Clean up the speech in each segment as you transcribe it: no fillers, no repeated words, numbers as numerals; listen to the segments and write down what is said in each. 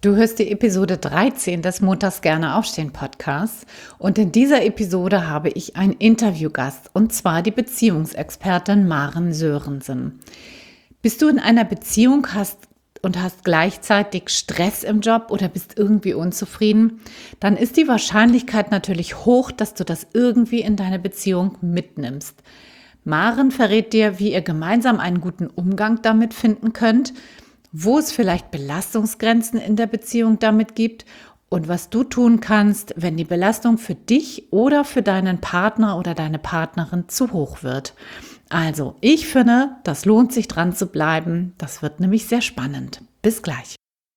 Du hörst die Episode 13 des Montags gerne aufstehen Podcasts und in dieser Episode habe ich einen Interviewgast und zwar die Beziehungsexpertin Maren Sörensen. Bist du in einer Beziehung und hast gleichzeitig Stress im Job oder bist irgendwie unzufrieden, dann ist die Wahrscheinlichkeit natürlich hoch, dass du das irgendwie in deine Beziehung mitnimmst. Maren verrät dir, wie ihr gemeinsam einen guten Umgang damit finden könnt, wo es vielleicht Belastungsgrenzen in der Beziehung damit gibt und was du tun kannst, wenn die Belastung für dich oder für deinen Partner oder deine Partnerin zu hoch wird. Also, ich finde, das lohnt sich dran zu bleiben. Das wird nämlich sehr spannend. Bis gleich.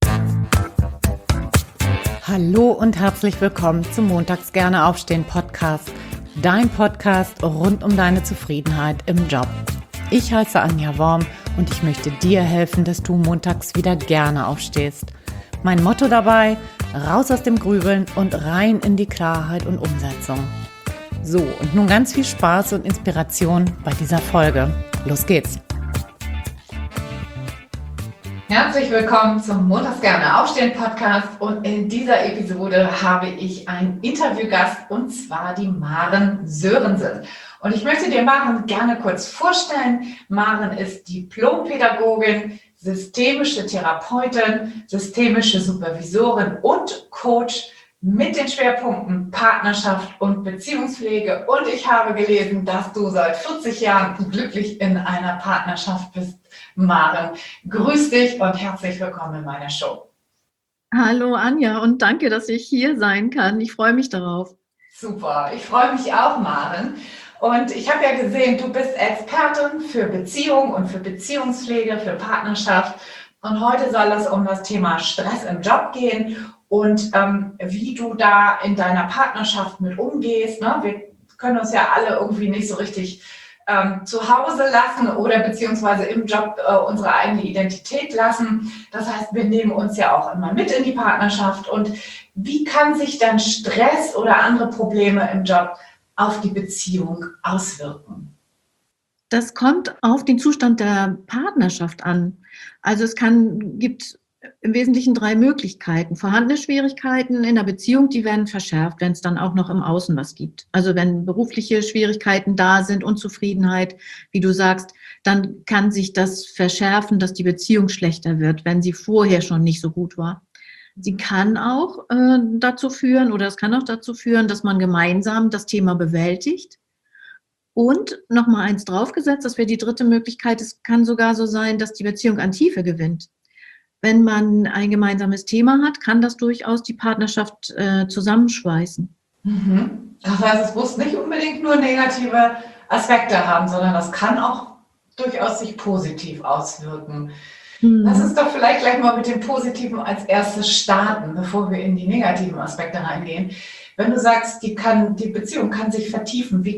Hallo und herzlich willkommen zum Montags gerne aufstehen Podcast. Dein Podcast rund um deine Zufriedenheit im Job. Ich heiße Anja Worm und ich möchte dir helfen, dass du montags wieder gerne aufstehst. Mein Motto dabei: raus aus dem Grübeln und rein in die Klarheit und Umsetzung. So, und nun ganz viel Spaß und Inspiration bei dieser Folge. Los geht's! Herzlich willkommen zum Montags gerne aufstehen Podcast und in dieser Episode habe ich einen Interviewgast und zwar die Maren Sörensen. Und ich möchte dir Maren gerne kurz vorstellen. Maren ist Diplompädagogin, systemische Therapeutin, systemische Supervisorin und Coach mit den Schwerpunkten Partnerschaft und Beziehungspflege. Und ich habe gelesen, dass du seit 40 Jahren glücklich in einer Partnerschaft bist. Maren, grüß dich und herzlich willkommen in meiner Show. Hallo Anja und danke, dass ich hier sein kann. Ich freue mich darauf. Super, ich freue mich auch, Maren. Und ich habe ja gesehen, du bist Expertin für Beziehung und für Beziehungspflege, für Partnerschaft. Und heute soll es um das Thema Stress im Job gehen und wie du da in deiner Partnerschaft mit umgehst. Ne? Wir können uns ja alle irgendwie nicht so richtig zu Hause lassen oder beziehungsweise im Job unsere eigene Identität lassen. Das heißt, wir nehmen uns ja auch immer mit in die Partnerschaft. Und wie kann sich dann Stress oder andere Probleme im Job auf die Beziehung auswirken? Das kommt auf den Zustand der Partnerschaft an. Also gibt im Wesentlichen 3 Möglichkeiten. Vorhandene Schwierigkeiten in der Beziehung, die werden verschärft, wenn es dann auch noch im Außen was gibt. Also wenn berufliche Schwierigkeiten da sind, Unzufriedenheit, wie du sagst, dann kann sich das verschärfen, dass die Beziehung schlechter wird, wenn sie vorher schon nicht so gut war. Sie kann auch dazu führen, oder es kann auch dazu führen, dass man gemeinsam das Thema bewältigt. Und nochmal eins draufgesetzt, das wäre die 3. Möglichkeit, es kann sogar so sein, dass die Beziehung an Tiefe gewinnt. Wenn man ein gemeinsames Thema hat, kann das durchaus die Partnerschaft zusammenschweißen. Das heißt, es muss nicht unbedingt nur negative Aspekte haben, sondern das kann auch durchaus sich positiv auswirken. Lass uns doch vielleicht gleich mal mit dem Positiven als erstes starten, bevor wir in die negativen Aspekte reingehen. Wenn du sagst, die Beziehung kann sich vertiefen, wie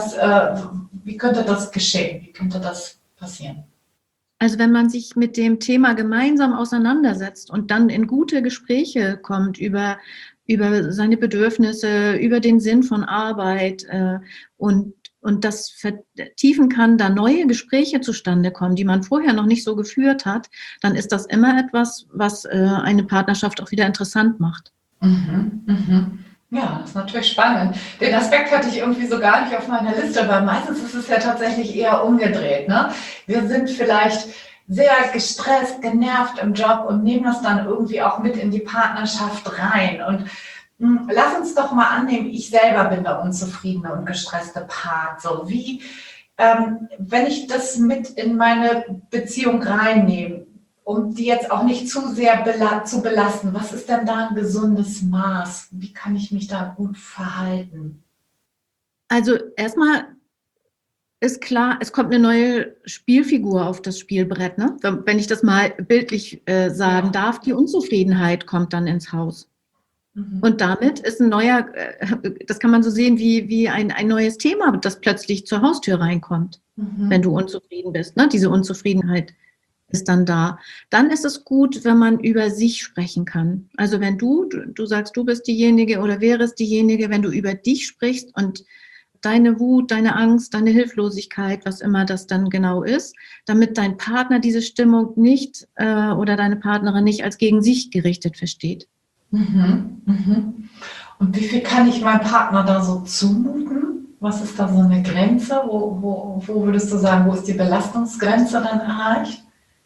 könnte das geschehen? Wie könnte das passieren? Also wenn man sich mit dem Thema gemeinsam auseinandersetzt und dann in gute Gespräche kommt über seine Bedürfnisse, über den Sinn von Arbeit und das vertiefen kann, da neue Gespräche zustande kommen, die man vorher noch nicht so geführt hat, dann ist das immer etwas, was eine Partnerschaft auch wieder interessant macht. Ja, das ist natürlich spannend. Den Aspekt hatte ich irgendwie so gar nicht auf meiner Liste, weil meistens ist es ja tatsächlich eher umgedreht. Ne? Wir sind vielleicht sehr gestresst, genervt im Job und nehmen das dann irgendwie auch mit in die Partnerschaft rein. Und lass uns doch mal annehmen, ich selber bin der unzufriedene und gestresste Part. So wie, wenn ich das mit in meine Beziehung reinnehme, um die jetzt auch nicht zu sehr zu belasten. Was ist denn da ein gesundes Maß? Wie kann ich mich da gut verhalten? Also erstmal ist klar, es kommt eine neue Spielfigur auf das Spielbrett, ne? Wenn ich das mal bildlich sagen darf, die Unzufriedenheit kommt dann ins Haus. Und damit ist ein neuer, das kann man so sehen wie ein neues Thema, das plötzlich zur Haustür reinkommt, wenn du unzufrieden bist. Ne? Diese Unzufriedenheit ist dann da. Dann ist es gut, wenn man über sich sprechen kann. Also wenn du sagst, du bist diejenige oder wärst diejenige, wenn du über dich sprichst und deine Wut, deine Angst, deine Hilflosigkeit, was immer das dann genau ist, damit dein Partner diese Stimmung nicht oder deine Partnerin nicht als gegen sich gerichtet versteht. Mhm. Mhm. Und wie viel kann ich meinem Partner da so zumuten? Was ist da so eine Grenze? Wo würdest du sagen, wo ist die Belastungsgrenze dann erreicht?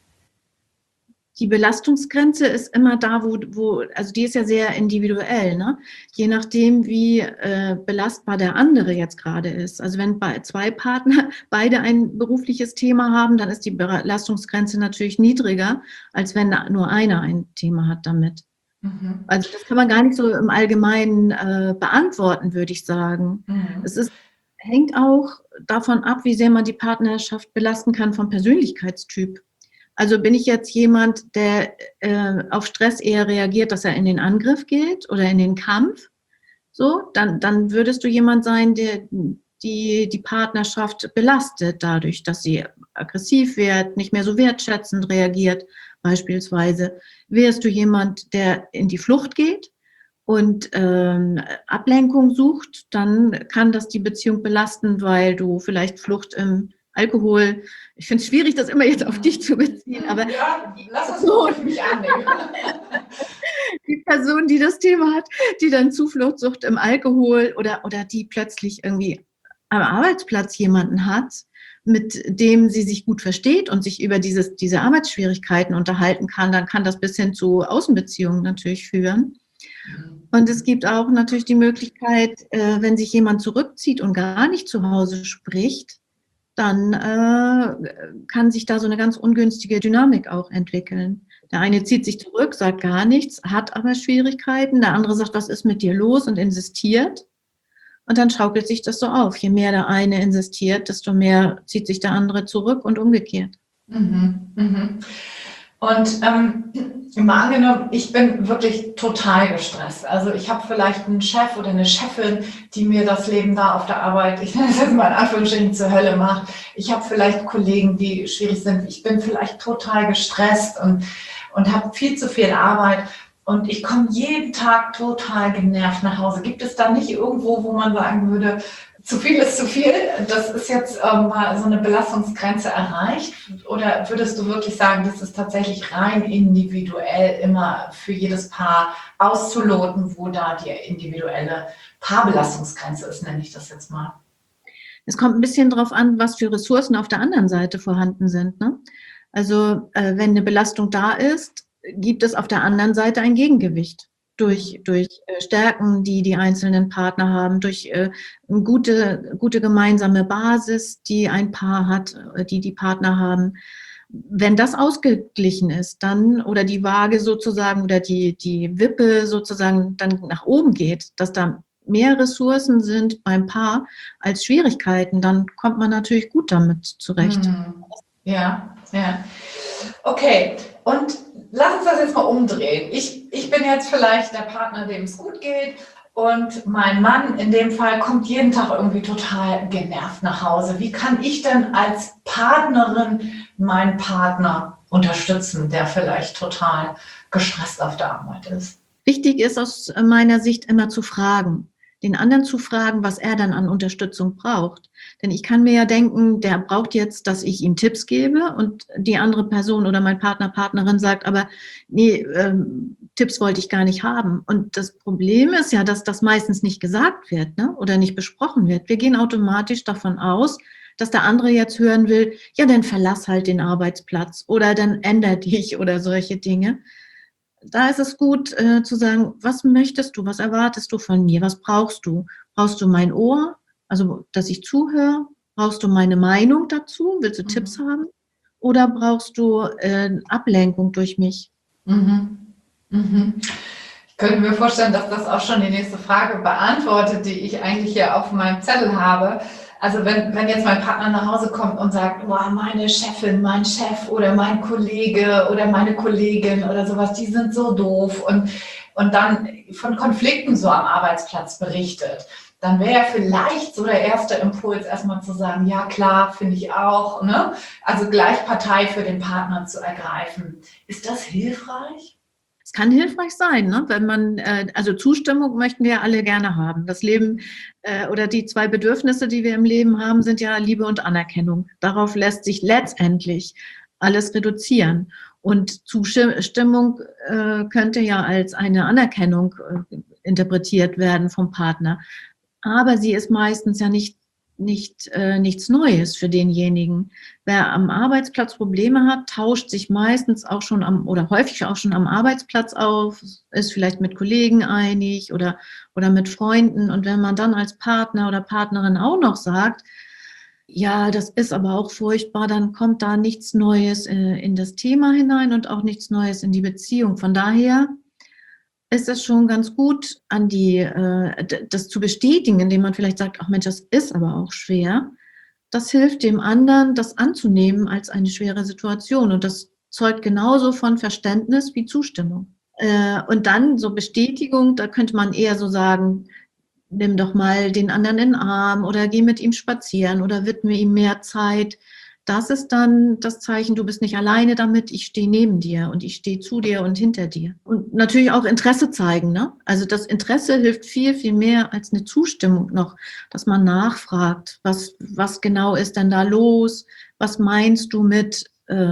Die Belastungsgrenze ist immer da, also die ist ja sehr individuell, ne? Je nachdem, wie belastbar der andere jetzt gerade ist. Also wenn zwei Partner beide ein berufliches Thema haben, dann ist die Belastungsgrenze natürlich niedriger, als wenn nur einer ein Thema hat damit. Mhm. Also das kann man gar nicht so im Allgemeinen beantworten, würde ich sagen. Mhm. Hängt auch davon ab, wie sehr man die Partnerschaft belasten kann vom Persönlichkeitstyp. Also bin ich jetzt jemand, der auf Stress eher reagiert, dass er in den Angriff geht oder in den Kampf, so, dann würdest du jemand sein, der die Partnerschaft belastet dadurch, dass sie aggressiv wird, nicht mehr so wertschätzend reagiert, beispielsweise. Wärst du jemand, der in die Flucht geht und Ablenkung sucht, dann kann das die Beziehung belasten, weil du vielleicht Flucht im Alkohol, ich finde es schwierig, das immer jetzt auf dich zu beziehen, aber ja, lass uns mal für mich annehmen. Die Person, die das Thema hat, die dann Zufluchtssucht im Alkohol oder die plötzlich irgendwie am Arbeitsplatz jemanden hat, mit dem sie sich gut versteht und sich über diese Arbeitsschwierigkeiten unterhalten kann, dann kann das bis hin zu Außenbeziehungen natürlich führen. Und es gibt auch natürlich die Möglichkeit, wenn sich jemand zurückzieht und gar nicht zu Hause spricht, dann kann sich da so eine ganz ungünstige Dynamik auch entwickeln. Der eine zieht sich zurück, sagt gar nichts, hat aber Schwierigkeiten. Der andere sagt, was ist mit dir los und insistiert. Und dann schaukelt sich das so auf. Je mehr der eine insistiert, desto mehr zieht sich der andere zurück und umgekehrt. Mhm. Mhm. Und mal angenommen, ich bin wirklich total gestresst. Also ich habe vielleicht einen Chef oder eine Chefin, die mir das Leben da auf der Arbeit, ich nenne es jetzt mal in Anführungsstrichen, zur Hölle macht. Ich habe vielleicht Kollegen, die schwierig sind. Ich bin vielleicht total gestresst und habe viel zu viel Arbeit. Und ich komme jeden Tag total genervt nach Hause. Gibt es da nicht irgendwo, wo man sagen würde, zu viel ist zu viel, das ist jetzt mal so eine Belastungsgrenze erreicht? Oder würdest du wirklich sagen, das ist tatsächlich rein individuell immer für jedes Paar auszuloten, wo da die individuelle Paarbelastungsgrenze ist, nenne ich das jetzt mal? Es kommt ein bisschen drauf an, was für Ressourcen auf der anderen Seite vorhanden sind, ne? Also wenn eine Belastung da ist, gibt es auf der anderen Seite ein Gegengewicht durch Stärken, die die einzelnen Partner haben, durch eine gute gemeinsame Basis, die ein Paar hat, die Partner haben. Wenn das ausgeglichen ist, dann oder die Waage sozusagen oder die Wippe sozusagen dann nach oben geht, dass da mehr Ressourcen sind beim Paar als Schwierigkeiten, dann kommt man natürlich gut damit zurecht. Ja, ja. Okay, und lass uns das jetzt mal umdrehen. Ich bin jetzt vielleicht der Partner, dem es gut geht, und mein Mann in dem Fall kommt jeden Tag irgendwie total genervt nach Hause. Wie kann ich denn als Partnerin meinen Partner unterstützen, der vielleicht total gestresst auf der Arbeit ist? Wichtig ist aus meiner Sicht immer zu fragen, den anderen zu fragen, was er dann an Unterstützung braucht. Denn ich kann mir ja denken, der braucht jetzt, dass ich ihm Tipps gebe und die andere Person oder mein Partner, Partnerin sagt, aber nee, Tipps wollte ich gar nicht haben. Und das Problem ist ja, dass das meistens nicht gesagt wird, ne? Oder nicht besprochen wird. Wir gehen automatisch davon aus, dass der andere jetzt hören will, ja, dann verlass halt den Arbeitsplatz oder dann änder dich oder solche Dinge. Da ist es gut zu sagen, was möchtest du, was erwartest du von mir, was brauchst du? Brauchst du mein Ohr, also dass ich zuhöre? Brauchst du meine Meinung dazu? Willst du Tipps haben? Oder brauchst du Ablenkung durch mich? Mhm. Mhm. Ich könnte mir vorstellen, dass das auch schon die nächste Frage beantwortet, die ich eigentlich hier auf meinem Zettel habe. Also wenn jetzt mein Partner nach Hause kommt und sagt, boah, meine Chefin, mein Chef oder mein Kollege oder meine Kollegin oder sowas, die sind so doof und dann von Konflikten so am Arbeitsplatz berichtet, dann wäre ja vielleicht so der erste Impuls erstmal zu sagen, ja klar, finde ich auch, ne? Also gleich Partei für den Partner zu ergreifen. Ist das hilfreich? Es kann hilfreich sein, ne? Wenn man, also Zustimmung möchten wir alle gerne haben. Das Leben oder die 2 Bedürfnisse, die wir im Leben haben, sind ja Liebe und Anerkennung. Darauf lässt sich letztendlich alles reduzieren. Und Zustimmung könnte ja als eine Anerkennung interpretiert werden vom Partner. Aber sie ist meistens ja nichts Neues für denjenigen. Wer am Arbeitsplatz Probleme hat, tauscht sich meistens auch schon oder häufig auch schon am Arbeitsplatz auf, ist vielleicht mit Kollegen einig oder mit Freunden. Und wenn man dann als Partner oder Partnerin auch noch sagt, ja, das ist aber auch furchtbar, dann kommt da nichts Neues in das Thema hinein und auch nichts Neues in die Beziehung. Von daher ist es schon ganz gut, das zu bestätigen, indem man vielleicht sagt, ach Mensch, das ist aber auch schwer. Das hilft dem anderen, das anzunehmen als eine schwere Situation. Und das zeugt genauso von Verständnis wie Zustimmung. Und dann so Bestätigung, da könnte man eher so sagen, nimm doch mal den anderen in den Arm oder geh mit ihm spazieren oder widme ihm mehr Zeit. Das ist dann das Zeichen, du bist nicht alleine damit, ich stehe neben dir und ich stehe zu dir und hinter dir. Und natürlich auch Interesse zeigen, ne? Also das Interesse hilft viel, viel mehr als eine Zustimmung noch, dass man nachfragt, was genau ist denn da los? Was meinst du mit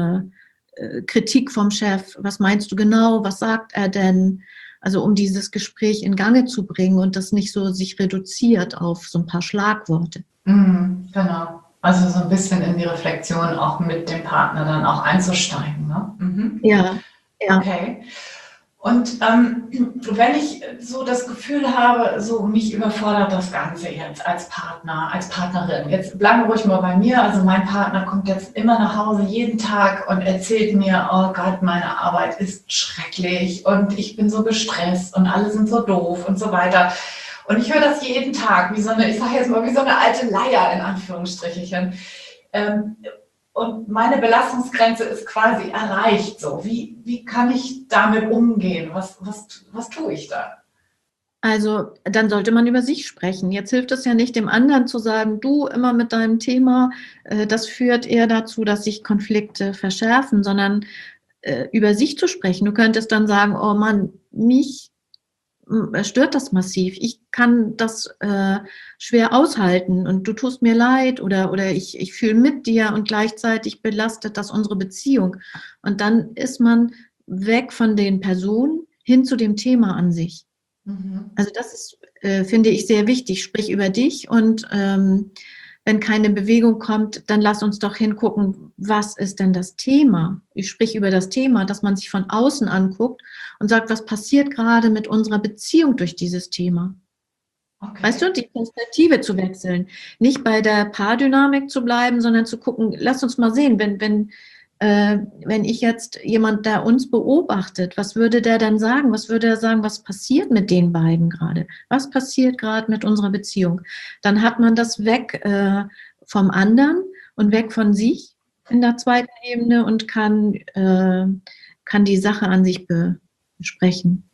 Kritik vom Chef? Was meinst du genau? Was sagt er denn? Also um dieses Gespräch in Gange zu bringen und das nicht so sich reduziert auf so ein paar Schlagworte. Genau. Also so ein bisschen in die Reflexion auch mit dem Partner dann auch einzusteigen. Ne? Ja. Okay. Und wenn ich so das Gefühl habe, so mich überfordert das Ganze jetzt als Partner, als Partnerin. Jetzt bleiben wir ruhig mal bei mir. Also mein Partner kommt jetzt immer nach Hause jeden Tag und erzählt mir, oh Gott, meine Arbeit ist schrecklich und ich bin so gestresst und alle sind so doof und so weiter. Und ich höre das jeden Tag, ich sage jetzt mal, wie so eine alte Leier in Anführungsstrichen. Und meine Belastungsgrenze ist quasi erreicht. So, wie kann ich damit umgehen? Was tue ich da? Also dann sollte man über sich sprechen. Jetzt hilft es ja nicht, dem anderen zu sagen, du immer mit deinem Thema, das führt eher dazu, dass sich Konflikte verschärfen, sondern über sich zu sprechen. Du könntest dann sagen, oh Mann, mich stört das massiv. Ich kann das schwer aushalten und du tust mir leid oder ich fühle mit dir und gleichzeitig belastet das unsere Beziehung. Und dann ist man weg von den Personen hin zu dem Thema an sich. Also das ist, finde ich, sehr wichtig. Sprich über dich und wenn keine Bewegung kommt, dann lass uns doch hingucken, was ist denn das Thema? Ich spreche über das Thema, dass man sich von außen anguckt und sagt, was passiert gerade mit unserer Beziehung durch dieses Thema? Okay. Weißt du, die Perspektive zu wechseln. Nicht bei der Paardynamik zu bleiben, sondern zu gucken, lass uns mal sehen, wenn ich jetzt jemand, der uns beobachtet, was würde der dann sagen? Was würde er sagen, was passiert mit den beiden gerade? Was passiert gerade mit unserer Beziehung? Dann hat man das weg vom anderen und weg von sich in der zweiten Ebene und kann die Sache an sich besprechen.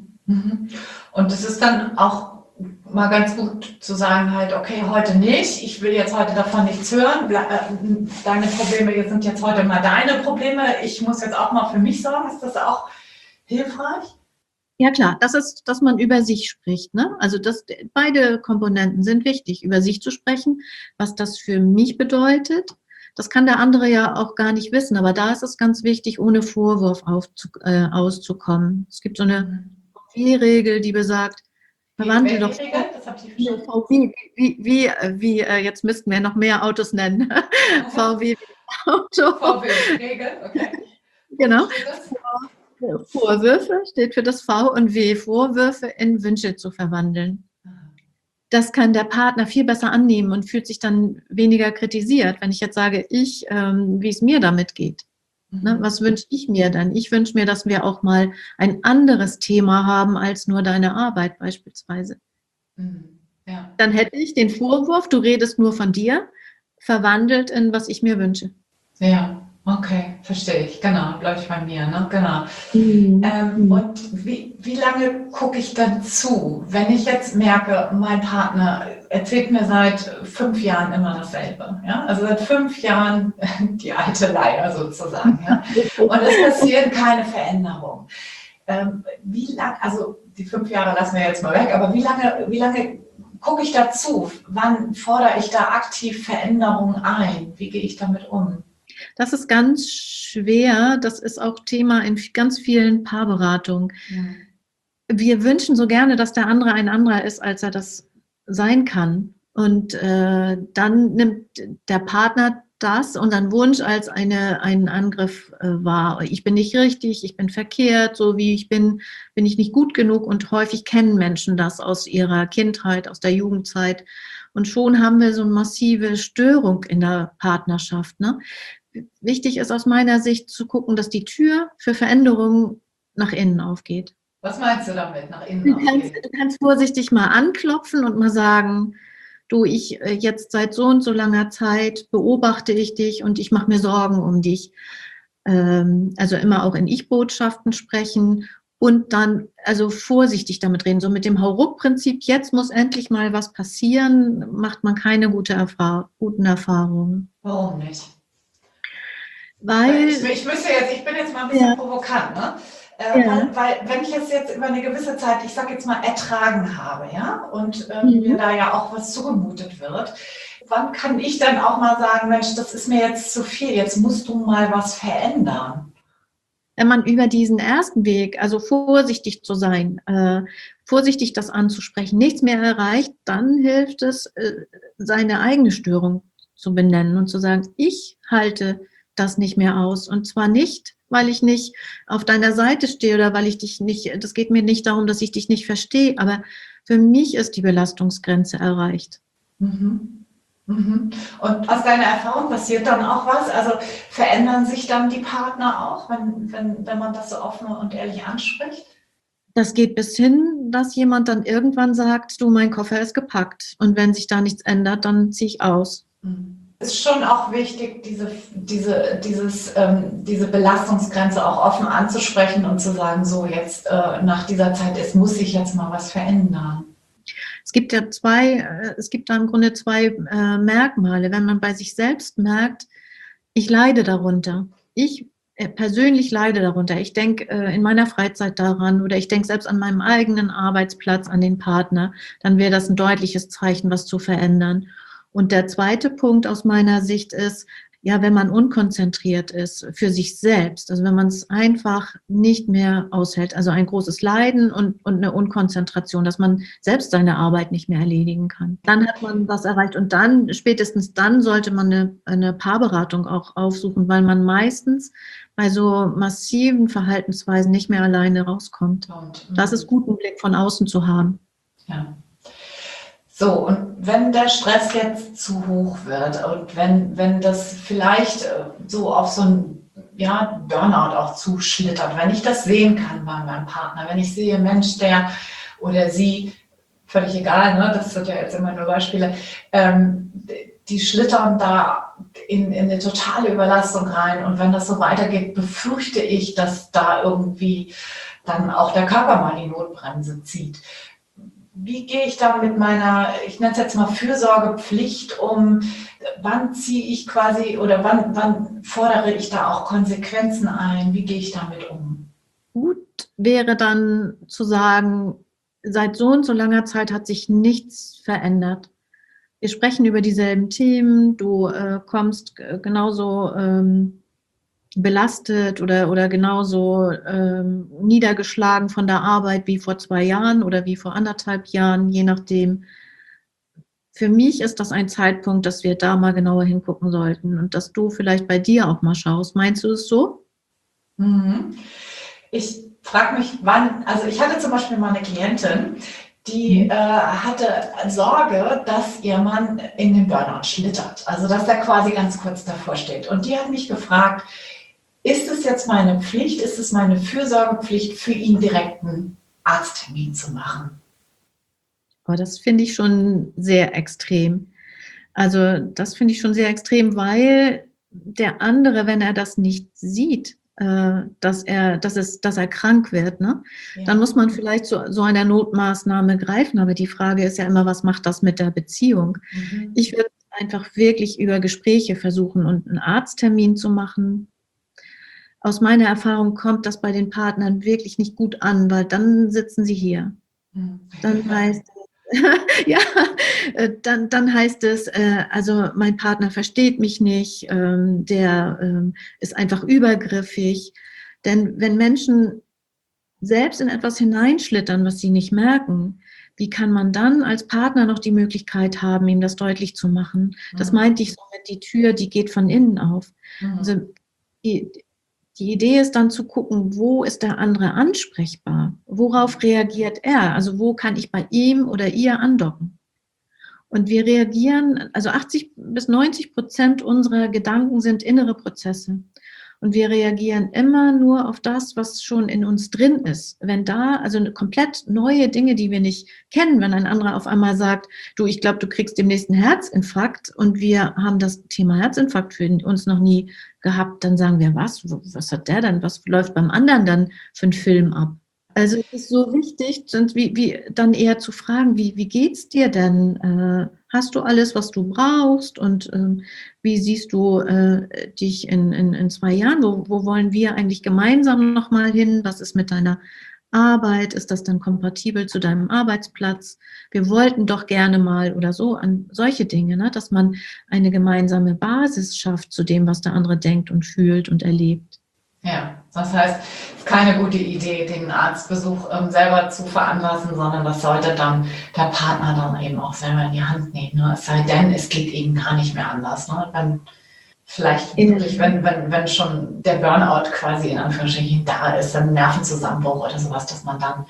Und es ist dann auch mal ganz gut zu sagen halt, okay, heute nicht, ich will jetzt heute davon nichts hören, deine Probleme sind jetzt heute mal deine Probleme, ich muss jetzt auch mal für mich sorgen. Ist das auch hilfreich? Ja klar, das ist, dass man über sich spricht, ne? Also beide Komponenten sind wichtig, über sich zu sprechen, was das für mich bedeutet. Das kann der andere ja auch gar nicht wissen, aber da ist es ganz wichtig, ohne Vorwurf auszukommen. Es gibt so eine VW-Regel, die besagt, verwandle doch VW, wie jetzt müssten wir noch mehr Autos nennen. VW Auto. VW-Regel, okay. Genau. Vorwürfe steht für das V und W, Vorwürfe in Wünsche zu verwandeln. Das kann der Partner viel besser annehmen und fühlt sich dann weniger kritisiert, wenn ich jetzt sage, wie es mir damit geht. Ne, was wünsche ich mir dann? Ich wünsche mir, dass wir auch mal ein anderes Thema haben als nur deine Arbeit beispielsweise. Ja. Dann hätte ich den Vorwurf, du redest nur von dir, verwandelt in was ich mir wünsche. Ja, okay, verstehe ich. Genau, bleibe ich bei mir, ne? Genau. Und wie lange gucke ich dann zu, wenn ich jetzt merke, mein Partner erzählt mir seit 5 Jahren immer dasselbe, ja? Also seit 5 Jahren die alte Leier sozusagen, ja? Und es passiert keine Veränderung. Wie lange, also die 5 Jahre lassen wir jetzt mal weg, aber wie lange gucke ich dazu? Wann fordere ich da aktiv Veränderungen ein? Wie gehe ich damit um? Das ist ganz schwer. Das ist auch Thema in ganz vielen Paarberatungen. Ja. Wir wünschen so gerne, dass der andere ein anderer ist, als er das sein kann. Und dann nimmt der Partner das, unseren Wunsch, als einen Angriff wahr. Ich bin nicht richtig, ich bin verkehrt, so wie ich bin ich nicht gut genug. Und häufig kennen Menschen das aus ihrer Kindheit, aus der Jugendzeit. Und schon haben wir so eine massive Störung in der Partnerschaft. Ne? Wichtig ist aus meiner Sicht zu gucken, dass die Tür für Veränderungen nach innen aufgeht. Was meinst du damit, nach innen Du aufgehen? kannst vorsichtig mal anklopfen und mal sagen, du, ich jetzt seit so und so langer Zeit beobachte ich dich und ich mache mir Sorgen um dich. Also immer auch in Ich-Botschaften sprechen und dann also vorsichtig damit reden. So mit dem Hauruck-Prinzip, jetzt muss endlich mal was passieren, macht man keine guten Erfahrungen. Warum nicht? Weil, Ich bin jetzt mal ein bisschen provokant, ne? Weil wenn ich es jetzt über eine gewisse Zeit, ich sage jetzt mal, ertragen habe, ja, und mir da ja auch was zugemutet wird, wann kann ich dann auch mal sagen, Mensch, das ist mir jetzt zu viel, jetzt musst du mal was verändern? wenn man über diesen ersten Weg, also vorsichtig zu sein, vorsichtig das anzusprechen, nichts mehr erreicht, dann hilft es, seine eigene Störung zu benennen und zu sagen, ich halte das nicht mehr aus. Und zwar nicht, weil ich nicht auf deiner Seite stehe oder weil ich dich nicht, das geht mir nicht darum, dass ich dich nicht verstehe, aber für mich ist die Belastungsgrenze erreicht. Mhm. Mhm. Und aus deiner Erfahrung passiert dann auch was? Also verändern sich dann die Partner auch, wenn man das so offen und ehrlich anspricht? Das geht bis hin, dass jemand dann irgendwann sagt, du, mein Koffer ist gepackt. Und wenn sich da nichts ändert, dann ziehe ich aus. Es ist schon auch wichtig, diese Belastungsgrenze auch offen anzusprechen und zu sagen, so jetzt nach dieser Zeit, es muss sich jetzt mal was verändern. Es gibt ja im Grunde zwei Merkmale. Wenn man bei sich selbst merkt, ich leide darunter. Ich persönlich leide darunter. Ich denke in meiner Freizeit daran oder ich denke selbst an meinem eigenen Arbeitsplatz, an den Partner, dann wäre das ein deutliches Zeichen, was zu verändern. Und der zweite Punkt aus meiner Sicht ist, ja, wenn man unkonzentriert ist für sich selbst, also wenn man es einfach nicht mehr aushält, also ein großes Leiden und eine Unkonzentration, dass man selbst seine Arbeit nicht mehr erledigen kann. Dann hat man was erreicht und dann, spätestens dann, sollte man eine Paarberatung auch aufsuchen, weil man meistens bei so massiven Verhaltensweisen nicht mehr alleine rauskommt. Das ist gut, einen Blick von außen zu haben. Ja. So, und wenn der Stress jetzt zu hoch wird und wenn das vielleicht so auf so ein Burnout auch zuschlittert, wenn ich das sehen kann bei meinem Partner, wenn ich sehe, Mensch, der oder sie, völlig egal, ne, das sind ja jetzt immer nur Beispiele, die schlittern da in eine totale Überlastung rein und wenn das so weitergeht, befürchte ich, dass da irgendwie dann auch der Körper mal die Notbremse zieht. Wie gehe ich da mit meiner, ich nenne es jetzt mal Fürsorgepflicht um? Wann ziehe ich quasi oder wann fordere ich da auch Konsequenzen ein? Wie gehe ich damit um? Gut wäre dann zu sagen, seit so und so langer Zeit hat sich nichts verändert. Wir sprechen über dieselben Themen, du kommst genauso belastet oder genauso niedergeschlagen von der Arbeit wie vor 2 Jahren oder wie vor 1,5 Jahren, je nachdem. Für mich ist das ein Zeitpunkt, dass wir da mal genauer hingucken sollten und dass du vielleicht bei dir auch mal schaust. Meinst du es so? Mhm. Ich frage mich, wann, also ich hatte zum Beispiel mal eine Klientin, die hatte Sorge, dass ihr Mann in den Burnout schlittert, also dass er quasi ganz kurz davor steht. Und die hat mich gefragt, ist es jetzt meine Pflicht, ist es meine Fürsorgepflicht, für ihn direkt einen Arzttermin zu machen? Aber das finde ich schon sehr extrem. Also das finde ich schon sehr extrem, weil der andere, wenn er das nicht sieht, dass er krank wird, ne? Ja. Dann muss man vielleicht so einer Notmaßnahme greifen. Aber die Frage ist ja immer, was macht das mit der Beziehung? Mhm. Ich würde einfach wirklich über Gespräche versuchen und einen Arzttermin zu machen. aus meiner Erfahrung kommt das bei den Partnern wirklich nicht gut an, weil dann sitzen sie hier. Dann heißt ja, dann heißt es, also mein Partner versteht mich nicht, der ist einfach übergriffig. Denn wenn Menschen selbst in etwas hineinschlittern, was sie nicht merken, wie kann man dann als Partner noch die Möglichkeit haben, ihm das deutlich zu machen? Das meinte ich so mit, die Tür, die geht von innen auf. Also die Idee ist dann zu gucken, wo ist der andere ansprechbar? Worauf reagiert er? Also wo kann ich bei ihm oder ihr andocken? Und wir reagieren, also 80-90% unserer Gedanken sind innere Prozesse. Und wir reagieren immer nur auf das, was schon in uns drin ist. Wenn da, also komplett neue Dinge, die wir nicht kennen, wenn ein anderer auf einmal sagt, du, ich glaube, du kriegst demnächst einen Herzinfarkt und wir haben das Thema Herzinfarkt für uns noch nie gehabt, dann sagen wir, was hat der denn, was läuft beim anderen dann für einen Film ab? Also es ist so wichtig, wie dann eher zu fragen, wie geht's dir denn? Hast du alles, was du brauchst? Und wie siehst du dich in 2 Jahren? Wo wollen wir eigentlich gemeinsam nochmal hin? Was ist mit deiner Arbeit? Ist das dann kompatibel zu deinem Arbeitsplatz? Wir wollten doch gerne mal oder so an solche Dinge, ne? Dass man eine gemeinsame Basis schafft zu dem, was der andere denkt und fühlt und erlebt. Ja, das heißt, es ist keine gute Idee, den Arztbesuch selber zu veranlassen, sondern das sollte dann der Partner dann eben auch selber in die Hand nehmen. Ne? Es sei denn, es geht eben gar nicht mehr anders. Ne? Wenn vielleicht wirklich, wenn schon der Burnout quasi in Anführungsstrichen da ist, ein Nervenzusammenbruch oder sowas, dass man dann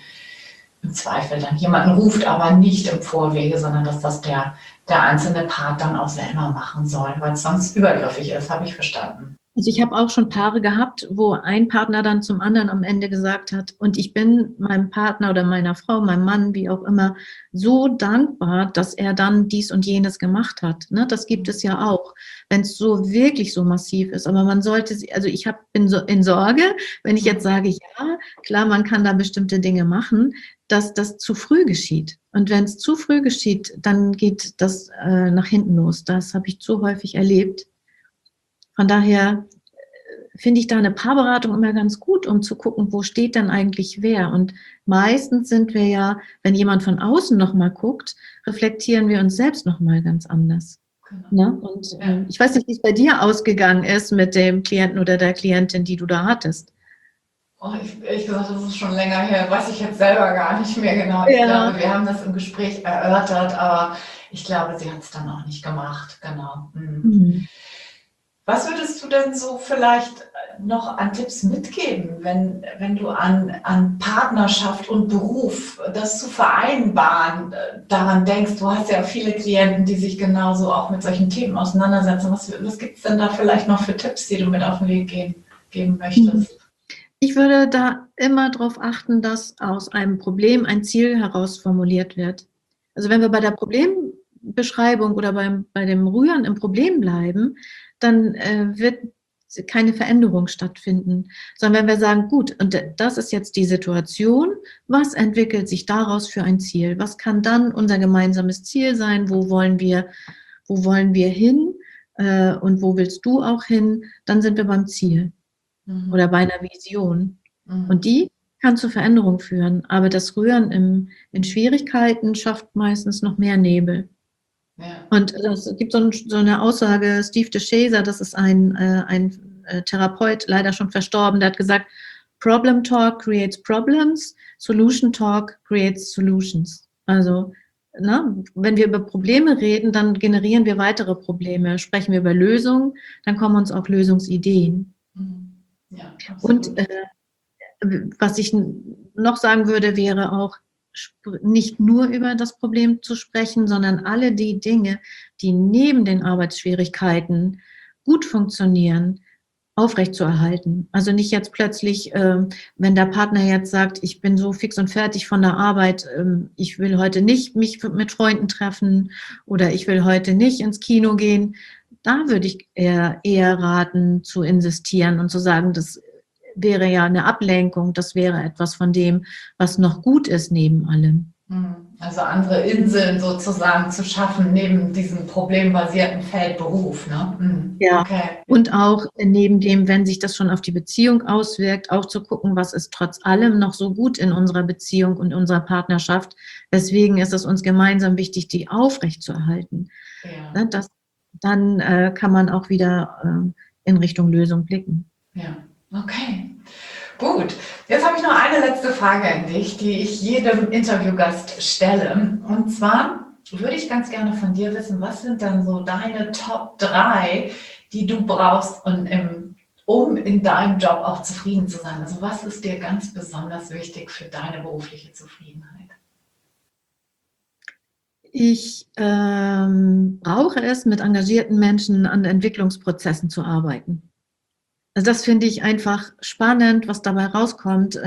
im Zweifel dann jemanden ruft, aber nicht im Vorwege, sondern dass das der einzelne Part dann auch selber machen soll, weil es sonst übergriffig ist, habe ich verstanden. Also ich habe auch schon Paare gehabt, wo ein Partner dann zum anderen am Ende gesagt hat, und ich bin meinem Partner oder meiner Frau, meinem Mann, wie auch immer, so dankbar, dass er dann dies und jenes gemacht hat. Ne? Das gibt es ja auch, wenn es so wirklich so massiv ist. Aber man sollte, also bin so in Sorge, wenn ich jetzt sage, ja, klar, man kann da bestimmte Dinge machen, dass das zu früh geschieht. Und wenn es zu früh geschieht, dann geht das nach hinten los. Das habe ich zu häufig erlebt. Von daher finde ich da eine Paarberatung immer ganz gut, um zu gucken, wo steht denn eigentlich wer. Und meistens sind wir ja, wenn jemand von außen nochmal guckt, reflektieren wir uns selbst nochmal ganz anders. Genau. Ne? Und ich weiß nicht, wie es bei dir ausgegangen ist mit dem Klienten oder der Klientin, die du da hattest. Oh, ehrlich gesagt, das ist schon länger her, weiß ich jetzt selber gar nicht mehr genau. Ich glaube, wir haben das im Gespräch erörtert, aber ich glaube, sie hat es dann auch nicht gemacht. Genau. Was würdest du denn so vielleicht noch an Tipps mitgeben, wenn du an Partnerschaft und Beruf, das zu vereinbaren, daran denkst? Du hast ja viele Klienten, die sich genauso auch mit solchen Themen auseinandersetzen. Was gibt es denn da vielleicht noch für Tipps, die du mit auf den Weg geben möchtest? Ich würde da immer darauf achten, dass aus einem Problem ein Ziel heraus formuliert wird. Also wenn wir bei der Problembeschreibung oder bei dem Rühren im Problem bleiben, dann wird keine Veränderung stattfinden. Sondern wenn wir sagen, gut, und das ist jetzt die Situation, was entwickelt sich daraus für ein Ziel? Was kann dann unser gemeinsames Ziel sein? Wo wollen wir hin? Und wo willst du auch hin? Dann sind wir beim Ziel oder bei einer Vision. Und die kann zu Veränderung führen. Aber das Rühren in Schwierigkeiten schafft meistens noch mehr Nebel. Ja. Und es gibt so eine Aussage, Steve DeShazer, das ist ein Therapeut, leider schon verstorben, der hat gesagt, Problem Talk creates problems, Solution Talk creates solutions. Also, wenn wir über Probleme reden, dann generieren wir weitere Probleme. Sprechen wir über Lösungen, dann kommen uns auch Lösungsideen. Ja, und was ich noch sagen würde, wäre auch, nicht nur über das Problem zu sprechen, sondern alle die Dinge, die neben den Arbeitsschwierigkeiten gut funktionieren, aufrechtzuerhalten. Also nicht jetzt plötzlich, wenn der Partner jetzt sagt, ich bin so fix und fertig von der Arbeit, ich will heute nicht mich mit Freunden treffen oder ich will heute nicht ins Kino gehen. Da würde ich eher raten, zu insistieren und zu sagen, das wäre ja eine Ablenkung, das wäre etwas von dem, was noch gut ist neben allem. Also andere Inseln sozusagen zu schaffen neben diesem problembasierten Feldberuf, ne? Ja. Okay. Und auch neben dem, wenn sich das schon auf die Beziehung auswirkt, auch zu gucken, was ist trotz allem noch so gut in unserer Beziehung und unserer Partnerschaft. Weswegen ist es uns gemeinsam wichtig, die aufrechtzuerhalten. Ja. Dann kann man auch wieder in Richtung Lösung blicken. Ja, okay. Gut, jetzt habe ich noch eine letzte Frage an dich, die ich jedem Interviewgast stelle. Und zwar würde ich ganz gerne von dir wissen, was sind dann so deine Top 3, die du brauchst, um in deinem Job auch zufrieden zu sein? Also was ist dir ganz besonders wichtig für deine berufliche Zufriedenheit? Ich brauche es, mit engagierten Menschen an Entwicklungsprozessen zu arbeiten. Also das finde ich einfach spannend, was dabei rauskommt,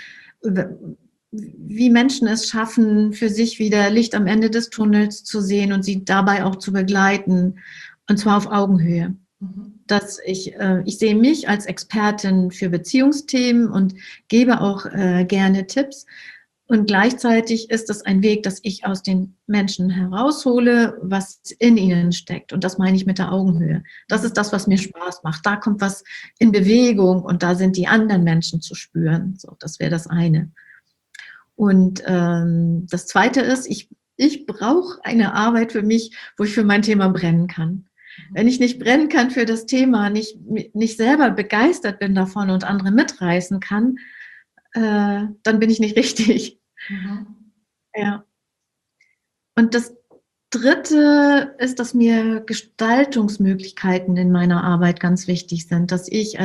wie Menschen es schaffen, für sich wieder Licht am Ende des Tunnels zu sehen und sie dabei auch zu begleiten, und zwar auf Augenhöhe. Dass ich sehe mich als Expertin für Beziehungsthemen und gebe auch gerne Tipps. Und gleichzeitig ist es ein Weg, dass ich aus den Menschen heraushole, was in ihnen steckt. Und das meine ich mit der Augenhöhe. Das ist das, was mir Spaß macht. Da kommt was in Bewegung und da sind die anderen Menschen zu spüren. So, das wäre das eine. Und das Zweite ist, ich brauche eine Arbeit für mich, wo ich für mein Thema brennen kann. Wenn ich nicht brennen kann für das Thema, nicht selber begeistert bin davon und andere mitreißen kann, dann bin ich nicht richtig. Ja. Und das Dritte ist, dass mir Gestaltungsmöglichkeiten in meiner Arbeit ganz wichtig sind. Ich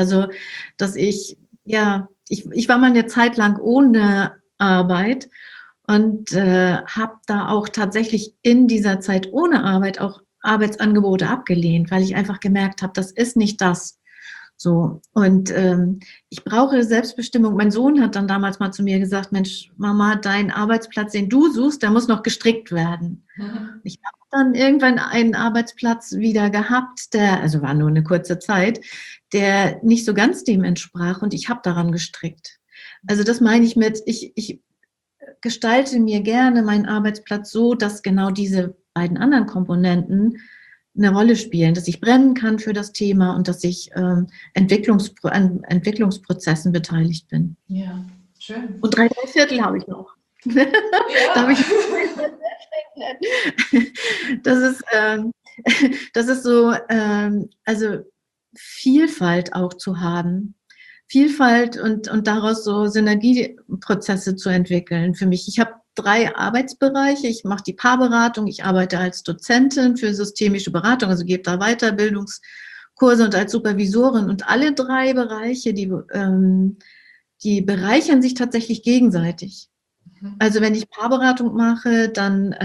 war mal eine Zeit lang ohne Arbeit und habe da auch tatsächlich in dieser Zeit ohne Arbeit auch Arbeitsangebote abgelehnt, weil ich einfach gemerkt habe, das ist nicht das. So, und ich brauche Selbstbestimmung. Mein Sohn hat dann damals mal zu mir gesagt, Mensch, Mama, dein Arbeitsplatz, den du suchst, der muss noch gestrickt werden. Ich habe dann irgendwann einen Arbeitsplatz wieder gehabt, also war nur eine kurze Zeit, der nicht so ganz dem entsprach und ich habe daran gestrickt. Also das meine ich mit, ich gestalte mir gerne meinen Arbeitsplatz so, dass genau diese beiden anderen Komponenten eine Rolle spielen, dass ich brennen kann für das Thema und dass ich an Entwicklungsprozessen beteiligt bin. Ja, schön. Und 3/4 habe ich noch. Ja. Das ist so, also Vielfalt auch zu haben. Vielfalt und daraus so Synergieprozesse zu entwickeln für mich. Ich habe 3 Arbeitsbereiche. Ich mache die Paarberatung, ich arbeite als Dozentin für systemische Beratung, also gebe da Weiterbildungskurse und als Supervisorin. Und alle 3 Bereiche, die bereichern sich tatsächlich gegenseitig. Also wenn ich Paarberatung mache, dann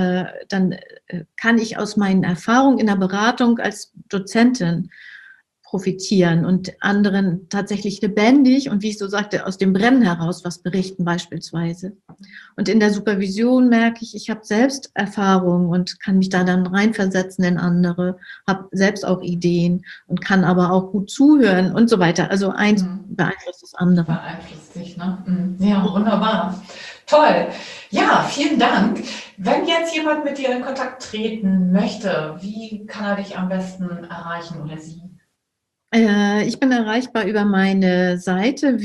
kann ich aus meinen Erfahrungen in der Beratung als Dozentin profitieren und anderen tatsächlich lebendig und wie ich so sagte, aus dem Brennen heraus was berichten beispielsweise. Und in der Supervision merke ich, ich habe selbst Erfahrungen und kann mich da dann reinversetzen in andere, habe selbst auch Ideen und kann aber auch gut zuhören und so weiter. Also eins beeinflusst das andere. Beeinflusst sich, ne? Ja, wunderbar. Toll. Ja, vielen Dank. Wenn jetzt jemand mit dir in Kontakt treten möchte, wie kann er dich am besten erreichen oder sie? Ich bin erreichbar über meine Seite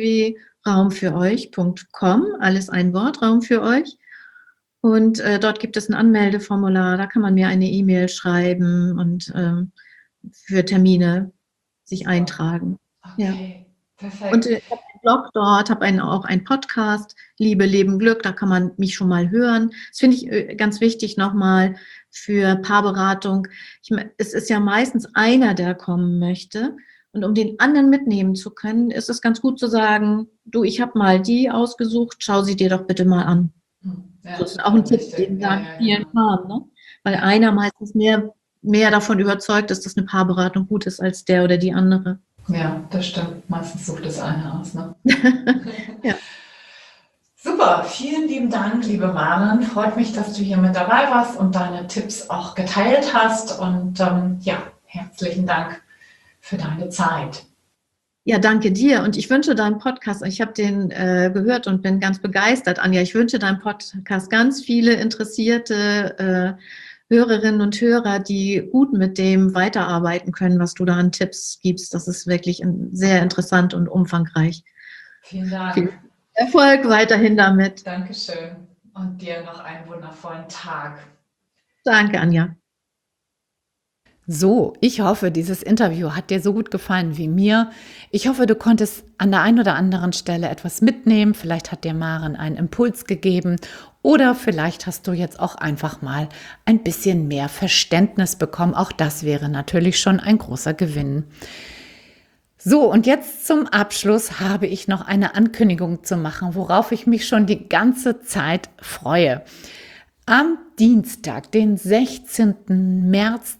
www.raumfüreuch.com, alles ein Wort, Raum für euch. Und dort gibt es ein Anmeldeformular, da kann man mir eine E-Mail schreiben und für Termine sich eintragen. Okay, Ja. perfekt. Und ich habe einen Blog dort, habe auch einen Podcast, Liebe, Leben, Glück, da kann man mich schon mal hören. Das finde ich ganz wichtig nochmal für Paarberatung. Es ist ja meistens einer, der kommen möchte. Und um den anderen mitnehmen zu können, ist es ganz gut zu sagen, du, ich habe mal die ausgesucht, schau sie dir doch bitte mal an. Ja, das ist auch ein Tipp, den wir vielen haben, ne? Weil einer meistens mehr davon überzeugt ist, dass eine Paarberatung gut ist als der oder die andere. Ja, das stimmt. Meistens sucht es eine aus, ne? Ja. Super, vielen lieben Dank, liebe Maren. Freut mich, dass du hier mit dabei warst und deine Tipps auch geteilt hast. Und ja, herzlichen Dank für deine Zeit. Ja, danke dir. Und ich wünsche deinem Podcast, ich habe den gehört und bin ganz begeistert, Anja. Ich wünsche deinem Podcast ganz viele interessierte Hörerinnen und Hörer, die gut mit dem weiterarbeiten können, was du da an Tipps gibst. Das ist wirklich sehr interessant und umfangreich. Vielen Dank. Viel Erfolg weiterhin damit. Dankeschön. Und dir noch einen wundervollen Tag. Danke, Anja. So, ich hoffe, dieses Interview hat dir so gut gefallen wie mir. Ich hoffe, du konntest an der einen oder anderen Stelle etwas mitnehmen. Vielleicht hat dir Maren einen Impuls gegeben oder vielleicht hast du jetzt auch einfach mal ein bisschen mehr Verständnis bekommen. Auch das wäre natürlich schon ein großer Gewinn. So, und jetzt zum Abschluss habe ich noch eine Ankündigung zu machen, worauf ich mich schon die ganze Zeit freue. Am Dienstag, den 16. März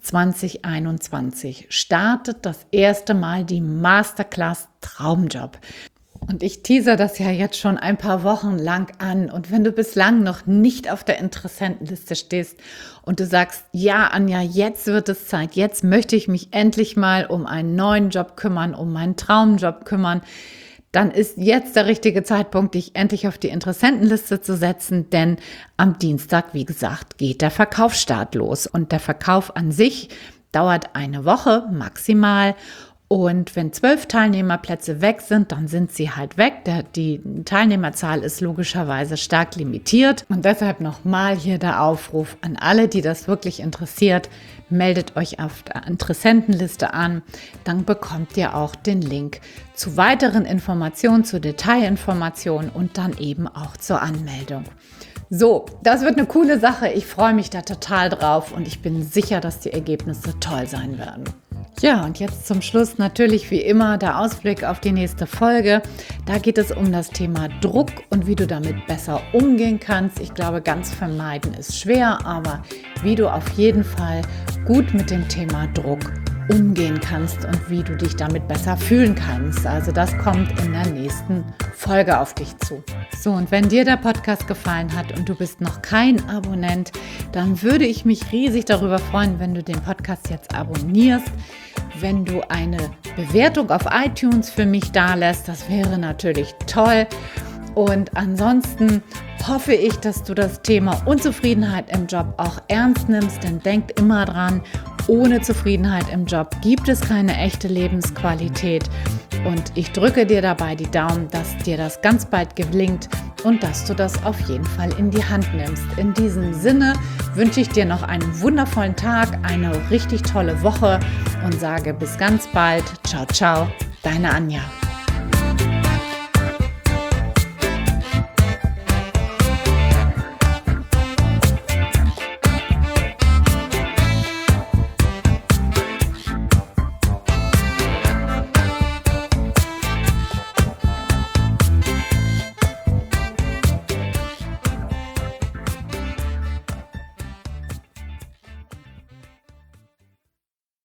2021, startet das erste Mal die Masterclass Traumjob. Und ich teaser das ja jetzt schon ein paar Wochen lang an. Und wenn du bislang noch nicht auf der Interessentenliste stehst und du sagst, ja, Anja, jetzt wird es Zeit, jetzt möchte ich mich endlich mal um einen neuen Job kümmern, um meinen Traumjob kümmern, dann ist jetzt der richtige Zeitpunkt, dich endlich auf die Interessentenliste zu setzen, denn am Dienstag, wie gesagt, geht der Verkaufsstart los. Und der Verkauf an sich dauert eine Woche maximal. Und wenn 12 Teilnehmerplätze weg sind, dann sind sie halt weg. Die Teilnehmerzahl ist logischerweise stark limitiert. Und deshalb nochmal hier der Aufruf an alle, die das wirklich interessiert. Meldet euch auf der Interessentenliste an. Dann bekommt ihr auch den Link zu weiteren Informationen, zu Detailinformationen und dann eben auch zur Anmeldung. So, das wird eine coole Sache. Ich freue mich da total drauf und ich bin sicher, dass die Ergebnisse toll sein werden. Ja, und jetzt zum Schluss natürlich wie immer der Ausblick auf die nächste Folge. Da geht es um das Thema Druck und wie du damit besser umgehen kannst. Ich glaube, ganz vermeiden ist schwer, aber wie du auf jeden Fall gut mit dem Thema Druck umgehen kannst und wie du dich damit besser fühlen kannst. Also das kommt in der nächsten Folge auf dich zu. So, und wenn dir der Podcast gefallen hat und du bist noch kein Abonnent, dann würde ich mich riesig darüber freuen, wenn du den Podcast jetzt abonnierst, wenn du eine Bewertung auf iTunes für mich dalässt. Das wäre natürlich toll. Und ansonsten hoffe ich, dass du das Thema Unzufriedenheit im Job auch ernst nimmst, denn denk immer dran, ohne Zufriedenheit im Job gibt es keine echte Lebensqualität. Und ich drücke dir dabei die Daumen, dass dir das ganz bald gelingt und dass du das auf jeden Fall in die Hand nimmst. In diesem Sinne wünsche ich dir noch einen wundervollen Tag, eine richtig tolle Woche und sage bis ganz bald. Ciao, ciao, deine Anja.